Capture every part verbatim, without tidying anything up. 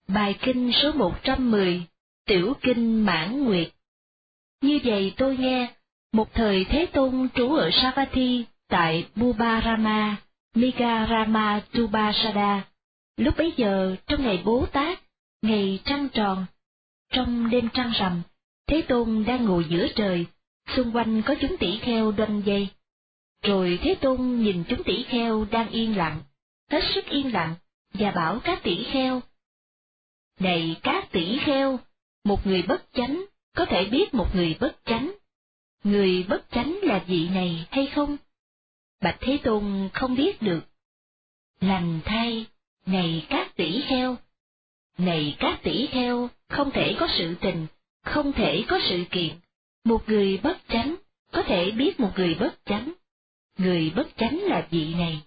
Bài kinh số một trăm mười, Tiểu kinh Mãn Nguyệt. Như vậy tôi nghe, một thời Thế Tôn trú ở Savatthi tại Bubarama, Migarama Tubasada. Lúc bấy giờ trong ngày Bố Tát, ngày trăng tròn, trong đêm trăng rằm, Thế Tôn đang ngồi giữa trời, xung quanh có chúng tỷ kheo đoanh dây. Rồi Thế Tôn nhìn chúng tỷ kheo đang yên lặng, hết sức yên lặng, và bảo các tỷ kheo: Này các tỷ kheo, một người bất chánh có thể biết một người bất chánh. Người bất chánh là vị này hay không? Bạch Thế Tôn không biết được. Lành thay, này các tỷ kheo. Này các tỷ kheo, không thể có sự tình, không thể có sự kiện. Một người bất chánh có thể biết một người bất chánh. Người bất chánh là vị này.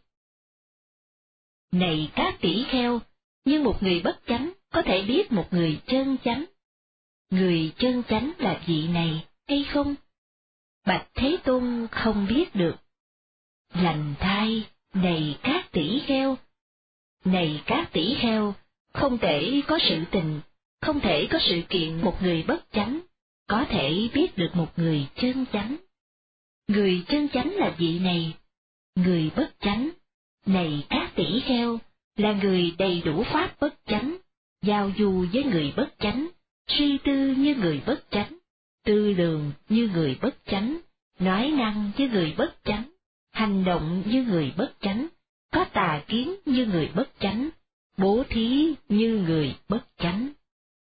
Này các tỷ kheo, nhưng một người bất chánh có thể biết một người chân chánh. Người chân chánh là vị này hay không? Bạch Thế Tôn không biết được. Lành thay, này các tỷ kheo. Này các tỷ kheo, không thể có sự tình, không thể có sự kiện một người bất chánh có thể biết được một người chân chánh. Người chân chánh là vị này. Người bất chánh, này các tỷ kheo, là người đầy đủ pháp bất chánh, giao du với người bất chánh, suy tư như người bất chánh, tư lường như người bất chánh, nói năng như người bất chánh, hành động như người bất chánh, có tà kiến như người bất chánh, bố thí như người bất chánh.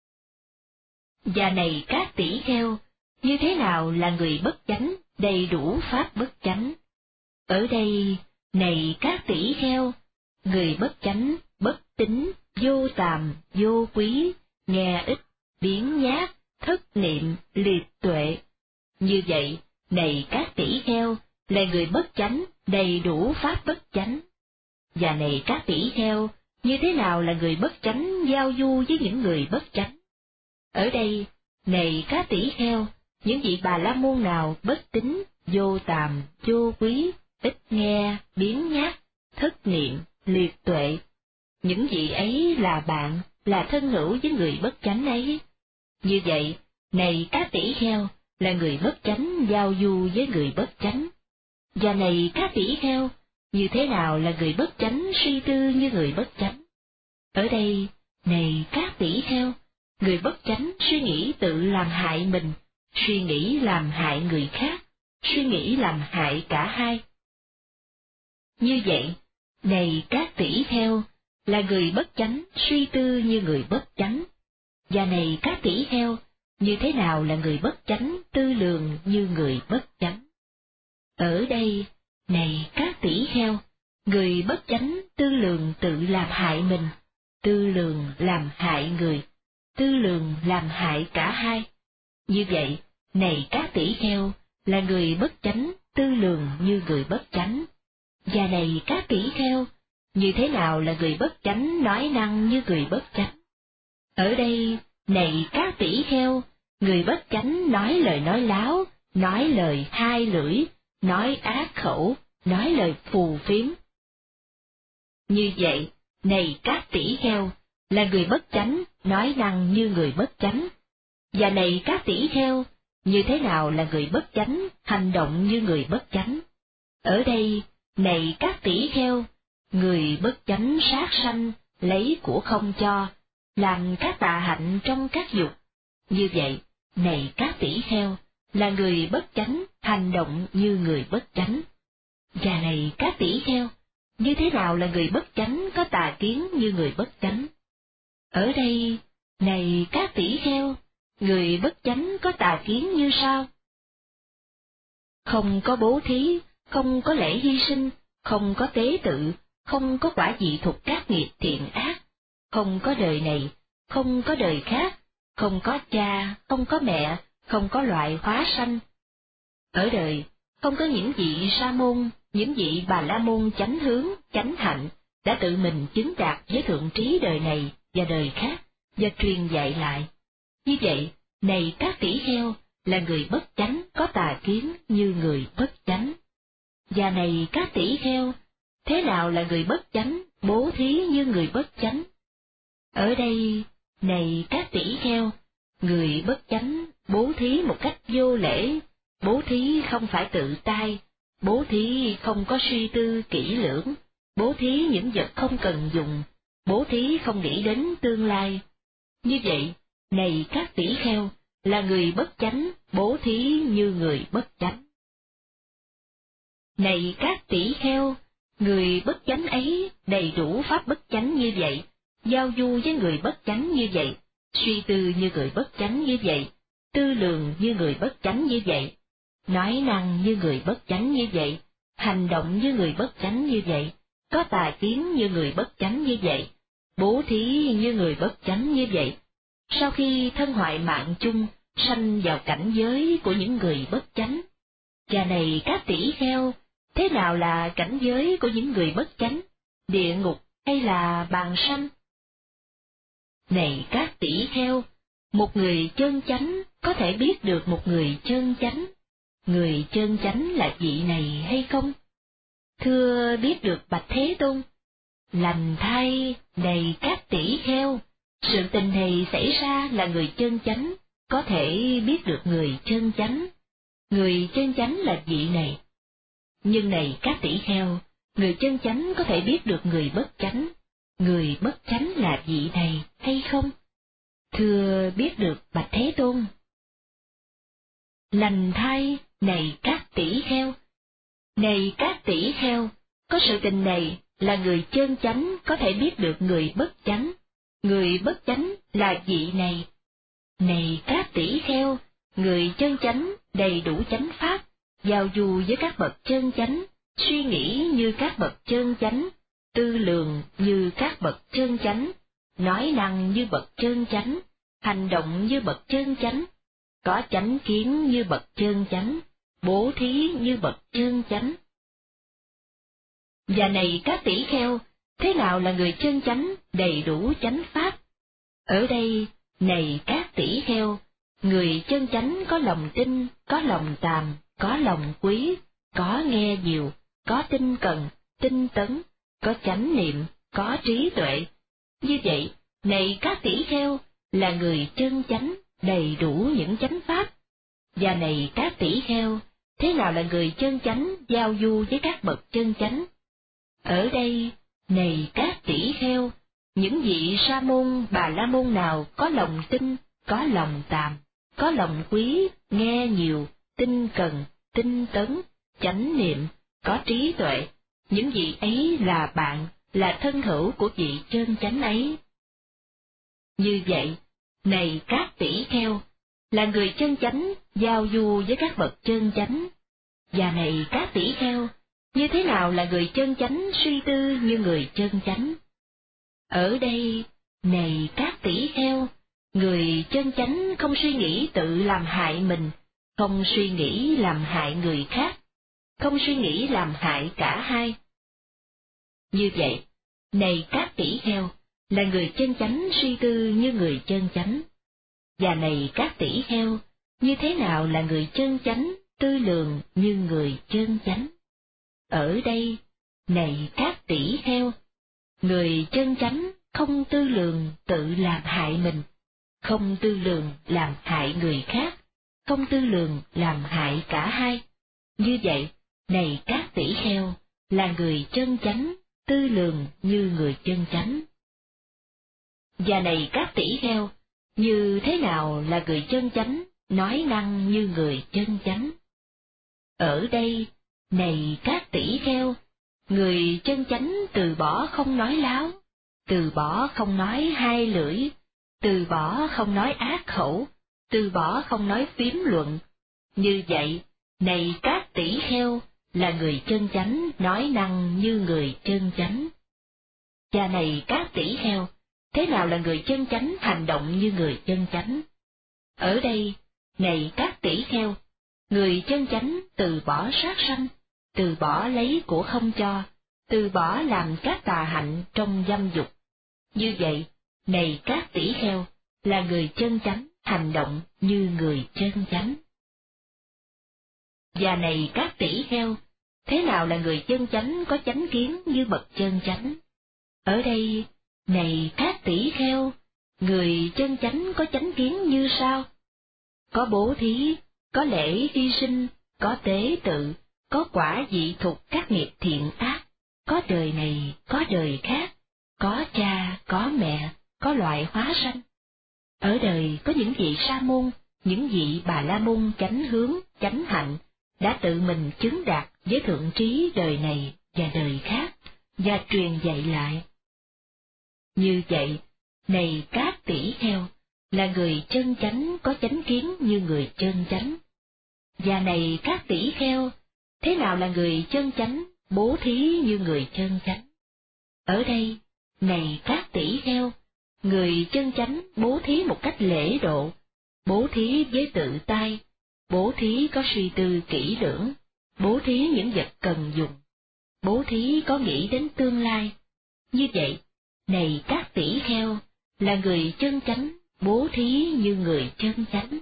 Và này các tỷ kheo, như thế nào là người bất chánh, đầy đủ pháp bất chánh? Ở đây, này các tỷ kheo, người bất chánh, bất tín, vô tàm, vô quý, nghe ít, biếng nhác, thất niệm, liệt tuệ. Như vậy, này các tỷ kheo, là người bất chánh, đầy đủ pháp bất chánh. Và này các tỷ kheo, như thế nào là người bất chánh giao du với những người bất chánh? Ở đây, này các tỷ kheo, những vị Bà La Môn nào bất tín, vô tàm, vô quý, ít nghe, biếng nhác, thất niệm, liệt tuệ, những vị ấy là bạn, là thân hữu với người bất chánh ấy. Như vậy, này các tỷ kheo, là người bất chánh giao du với người bất chánh. Và này các tỷ kheo, như thế nào là người bất chánh suy tư như người bất chánh? Ở đây, này các tỷ kheo, người bất chánh suy nghĩ tự làm hại mình, suy nghĩ làm hại người khác, suy nghĩ làm hại cả hai. Như vậy, này các tỷ kheo, là người bất chánh suy tư như người bất chánh. Và này các tỷ kheo, như thế nào là người bất chánh tư lường như người bất chánh? Ở đây, này các tỷ kheo, người bất chánh tư lường tự làm hại mình, tư lường làm hại người, tư lường làm hại cả hai. Như vậy, này các tỷ kheo, là người bất chánh tư lường như người bất chánh. Và này các tỷ kheo, như thế nào là người bất chánh nói năng như người bất chánh? Ở đây, này các tỷ kheo, người bất chánh nói lời nói láo, nói lời hai lưỡi, nói ác khẩu, nói lời phù phiếm. Như vậy, này các tỷ kheo, là người bất chánh nói năng như người bất chánh. Và này các tỷ kheo, như thế nào là người bất chánh hành động như người bất chánh? Ở đây, này các tỷ kheo, người bất chánh sát sanh, lấy của không cho, làm các tà hạnh trong các dục. Như vậy, này các tỷ kheo, là người bất chánh hành động như người bất chánh. Và này các tỷ kheo, như thế nào là người bất chánh có tà kiến như người bất chánh? Ở đây, này các tỷ kheo, người bất chánh có tà kiến như sau: không có bố thí, không có lễ hy sinh, không có tế tự, không có quả vị thuộc các nghiệp thiện ác, không có đời này, không có đời khác, không có cha, không có mẹ, không có loại hóa sanh. Ở đời, không có những vị sa môn, những vị Bà La Môn chánh hướng, chánh hạnh, đã tự mình chứng đạt với thượng trí đời này và đời khác, và truyền dạy lại. Như vậy, này các tỷ kheo, là người bất chánh có tà kiến như người bất chánh. Và này các tỷ kheo, thế nào là người bất chánh bố thí như người bất chánh? Ở đây, Này các tỷ kheo, người bất chánh bố thí một cách vô lễ, bố thí không phải tự tay, bố thí không có suy tư kỹ lưỡng, bố thí những vật không cần dùng, bố thí không nghĩ đến tương lai. Như vậy, này các tỷ kheo, là người bất chánh bố thí như người bất chánh. Này các tỷ kheo, người bất chánh ấy đầy đủ pháp bất chánh như vậy, giao du với người bất chánh như vậy, suy tư như người bất chánh như vậy, tư lường như người bất chánh như vậy, nói năng như người bất chánh như vậy, hành động như người bất chánh như vậy, có tà kiến như người bất chánh như vậy, bố thí như người bất chánh như vậy. Sau khi thân hoại mạng chung, sanh vào cảnh giới của những người bất chánh. Và này các tỷ kheo, thế nào là cảnh giới của những người bất chánh, địa ngục hay là bàn sanh? Này các tỷ kheo, một người chân chánh có thể biết được một người chân chánh. Người chân chánh là vị này hay không? Thưa biết được bạch Thế Tôn. Lành thay, này các tỷ kheo, sự tình này xảy ra là người chân chánh có thể biết được người chân chánh. Người chân chánh là vị này. Nhưng này các tỷ kheo, người chân chánh có thể biết được người bất chánh. Người bất chánh là vị này hay không? Thưa biết được bạch Thế Tôn. Lành thay, này các tỷ kheo. Này các tỷ kheo, có sự tình này là người chân chánh có thể biết được người bất chánh. Người bất chánh là vị này. Này các tỷ kheo, người chân chánh đầy đủ chánh pháp, giao du với các bậc chân chánh, suy nghĩ như các bậc chân chánh, tư lường như các bậc chân chánh, nói năng như bậc chân chánh, hành động như bậc chân chánh, có chánh kiến như bậc chân chánh, bố thí như bậc chân chánh. Và này các tỷ kheo, thế nào là người chân chánh đầy đủ chánh pháp? Ở đây, này các tỷ kheo, người chân chánh có lòng tin, có lòng tàm, có lòng quý, có nghe nhiều, có tinh cần, tinh tấn, có chánh niệm, có trí tuệ. Như vậy, này các tỷ kheo, là người chân chánh đầy đủ những chánh pháp. Và này các tỷ kheo, thế nào là người chân chánh giao du với các bậc chân chánh? Ở đây, này các tỷ kheo, những vị sa môn bà la môn nào có lòng tin, có lòng tàm, có lòng quý, nghe nhiều, tinh cần, tinh tấn, chánh niệm, có trí tuệ, những vị ấy là bạn, là thân hữu của vị chân chánh ấy. Như vậy, này các tỷ kheo, là người chân chánh giao du với các bậc chân chánh. Và này các tỷ kheo, như thế nào là người chân chánh suy tư như người chân chánh? Ở đây, này các tỷ kheo, người chân chánh không suy nghĩ tự làm hại mình, không suy nghĩ làm hại người khác, không suy nghĩ làm hại cả hai. Như vậy, này các tỷ kheo, là người chân chánh suy tư như người chân chánh. Và này các tỷ kheo, như thế nào là người chân chánh tư lường như người chân chánh? Ở đây, này các tỷ kheo, người chân chánh không tư lường tự làm hại mình, không tư lường làm hại người khác, không tư lường làm hại cả hai. Như vậy, này các tỷ kheo, là người chân chánh tư lường như người chân chánh. Và này các tỷ kheo, như thế nào là người chân chánh nói năng như người chân chánh? Ở đây, này các tỷ kheo, người chân chánh từ bỏ không nói láo, từ bỏ không nói hai lưỡi, từ bỏ không nói ác khẩu, từ bỏ không nói phiếm luận. Như vậy, này các tỷ kheo, là người chân chánh nói năng như người chân chánh. Và này các tỷ kheo, thế nào là người chân chánh hành động như người chân chánh? Ở đây, này các tỷ kheo, người chân chánh từ bỏ sát sanh, từ bỏ lấy của không cho, từ bỏ làm các tà hạnh trong dâm dục. Như vậy, này các tỷ kheo, là người chân chánh hành động như người chân chánh. Và này các tỷ kheo, thế nào là người chân chánh có chánh kiến như bậc chân chánh? Ở đây, này các tỷ kheo, Người chân chánh có chánh kiến như sau: có bố thí, có lễ hy sinh, có tế tự, có quả dị thục các nghiệp thiện ác, có đời này, có đời khác, có cha, có mẹ, có loại hóa sanh. Ở đời có những vị sa môn, những vị bà la môn chánh hướng, chánh hạnh, đã tự mình chứng đạt với thượng trí đời này và đời khác, và truyền dạy lại. Như vậy, này các tỷ kheo, là người chân chánh có chánh kiến như người chân chánh. Và này các tỷ kheo, thế nào là người chân chánh, bố thí như người chân chánh? Ở đây, này các tỷ kheo, người chân chánh bố thí một cách lễ độ, bố thí với tự tay, bố thí có suy tư kỹ lưỡng, bố thí những vật cần dùng, bố thí có nghĩ đến tương lai. Như vậy, này các tỷ kheo, là người chân chánh, bố thí như người chân chánh.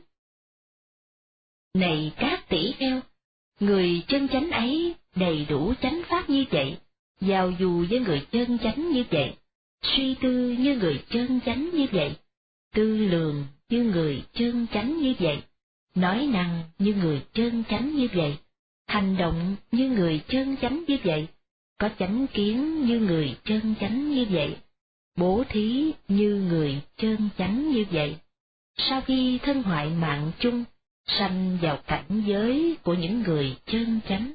Này các tỷ kheo, người chân chánh ấy đầy đủ chánh pháp như vậy, giao du với người chân chánh như vậy, suy tư như người chân chánh như vậy, tư lường như người chân chánh như vậy, nói năng như người chân chánh như vậy, hành động như người chân chánh như vậy, có chánh kiến như người chân chánh như vậy, bố thí như người chân chánh như vậy. Sau khi thân hoại mạng chung, sanh vào cảnh giới của những người chân chánh.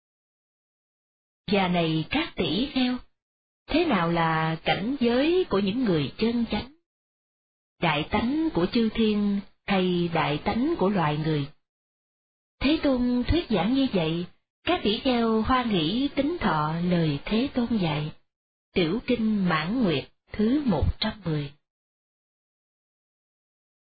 Và này các tỷ kheo, thế nào là cảnh giới của những người chân chánh? Đại tánh của chư thiên hay đại tánh của loài người? Thế Tôn thuyết giảng như vậy, các tỷ kheo hoan hỷ tín thọ lời Thế Tôn dạy. Tiểu kinh Mãn Nguyệt thứ một trăm mười.